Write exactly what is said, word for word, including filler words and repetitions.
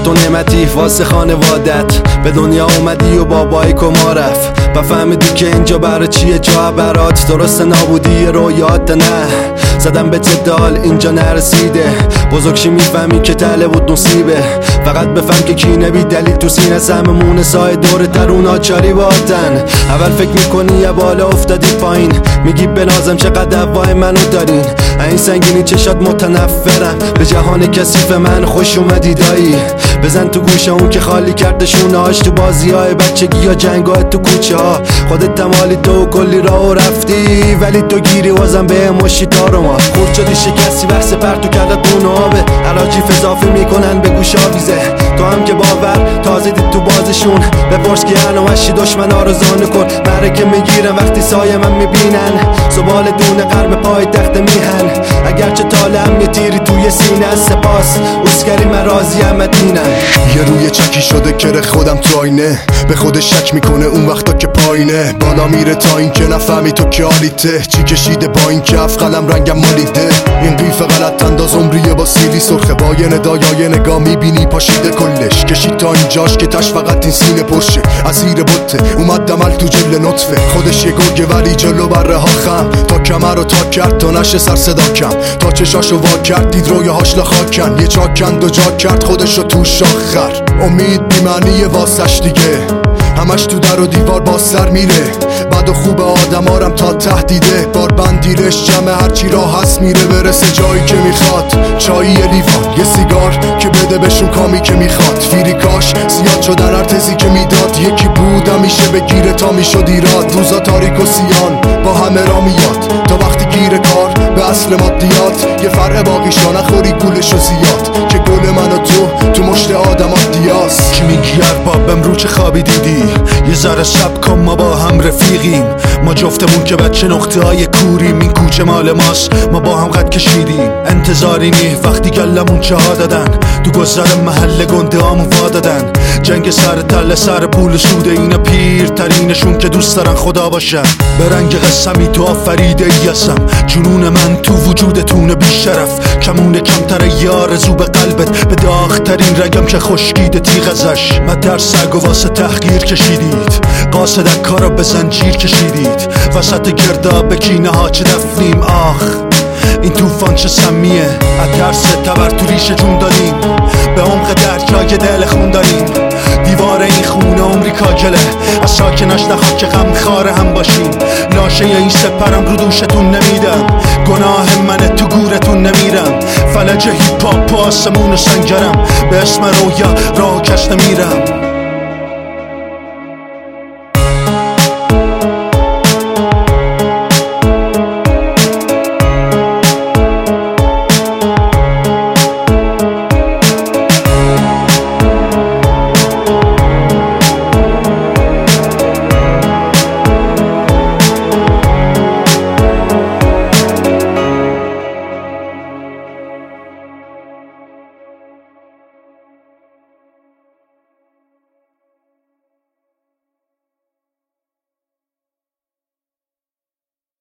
تو نعمتی واسه خانوادت، به دنیا اومدی و بابای کما رفت و فهمیدی که اینجا برای چیه جا برات. درست نابودی رویات نه، زدم به جدال اینجا نرسیده، بزرگشی میفهمی که تله بود نصیبه. فقط بفهم که کینه بی دلیل تو سینه سممونه سایه دور ترون آچاری باتن. اول فکر میکنی یه بالا افتادی پایین، میگی بنازم چقدر وای منو دارین. این سنگینی چشات متنفرم، به جهان کثیف من خوش اومدی دایی. بزن تو گوشه اون که خالی کرده شونهاش، تو بازی های بچگی یا جنگاه تو کوچه ها. خودت تمالی تو کلی راه رفتی، ولی تو گیری وازم به مشی تارو ما. خورد شدی شکستی بحث پرتو کردت اون آبه، علاجی فضافی میکنن به گوش آویزه. تو هم که باور تازه دید تو بازشون، بپرس که هنوشی دشمن آرزانه کن. مرکه میگیرن وقتی سایه من میبینن، زبال دونه قرب پای تخت میهن. اگرچه طالم یه تیری توی سینه، سپاس اسکری من راضی مدینم. یه روی چکی شده کره خودم تو آینه، به خود شک میکنه اون وقتا که پایینه. بالا میره تا این که نفهمی تو که آلیته، چی کشیده با این کف قلم رنگم مالیده. این قیف غلط انداز عمریه با سیلی سرخه، با یه ندای نگاه میبینی پاشیده کلش. کشید تا اینجاش که تش فقط این سینه پرشه، از زیر بطه اومد دمل تو جل نطفه. خودش یه گرگه ولی جلو بره ها خم، تا کمر رو تا کرد تا نشه سر صدا کم. تا چشاشو وا کرد دید رویاهاش لخاکن، یه چاک کند و جا کرد خودشو تو شاخر. امید بیمعنی واسش دیگه، همش تو در و دیوار با سر میره. بد و خوب آدمارم تا تهدیده، بار بندیرش جمع هرچی راه هست میره. برسه جایی که میخواد، چایی لیوان یه سیگار که بده بهشون کامی که میخواد. فیریکاش زیاد شدن ارتزی که میداد، یکی بود همیشه بگیره تا میشد ایراد. روزا تاریک و سیان با همه را میاد، تا وقتی گیر کار به اصل مادیات. یه فرق باقیشا نخوری گولشو زیاد، که گل من و تو تو مشت آدمات دیاست. کی میگی ارباب امرو چه خوابی دیدی؟ یه ذره سب کن ما با هم رفیقیم، ما جفتمون که بچه نقطه های کوریم. این کوچه مال ماست ما با هم قد کشیدیم، انتظاری نی وقتی گلمون چه ها دادن. تو گذر محل گنده هامون وا دادن، جنگ سر تله سر پول سوده. اینا پیرترینشون که دوست دارن خدا باشن. به رنگ قسمی تو آفریده ای هستم، جنون من تو وجودتونه بیشرف. کمونه کمتره یه آرزو به قلبت، به داغترین رگم که خشکیده تیغ ازش. من در سگ و واسه تحقیر کشیدید، قاصدک کارا به زنجیر کشیدید. وسط گرداب کینه ها چه دفنیم، آخ این توفان چه سمیه. اترس تبر تو ریشه جون داریم، به عمق درکای دل خون داریم. دیوار این خونه امریکا گله، از ساکناش نخواد که غم خاره هم باشیم. لاشه این سپرم رو دوشتون نمیدم، گناه منه تو گورتون نمیرم. فلج هیپ هاپ آسمون و سنگرم، به اسم رویا راه کش نمیرم.